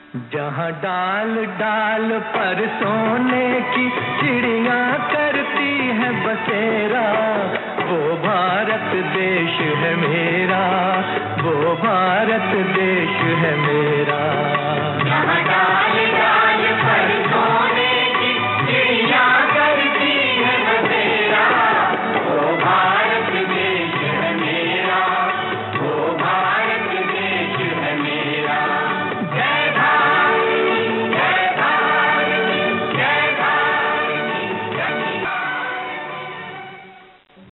जहाँ डाल डाल पर सोने की चिड़िया करती है बसेरा, वो भारत देश है मेरा, वो भारत देश है मेरा। जहाँ डाल डाल